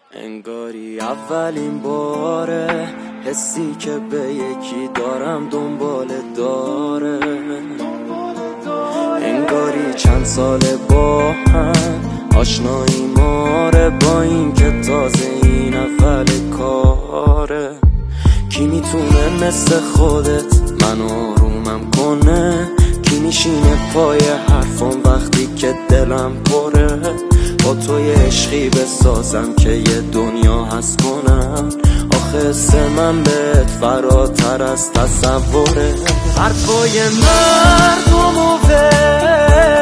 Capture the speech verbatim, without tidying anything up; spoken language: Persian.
انگاری اولین باره حسی که به یکی دارم دنبال داره، انگاری چند سال با هم آشنایی ماره، با این که تازه این اول کاره. کی میتونه مثل خودت من آرومم کنه؟ کی میشینه پای حرفم وقتی که دلم پره؟ با تو یه عشقی بسازم که یه دنیا هست کنم. آخه حسه من بهت فراتر از تصوره. حرفای مردم و ول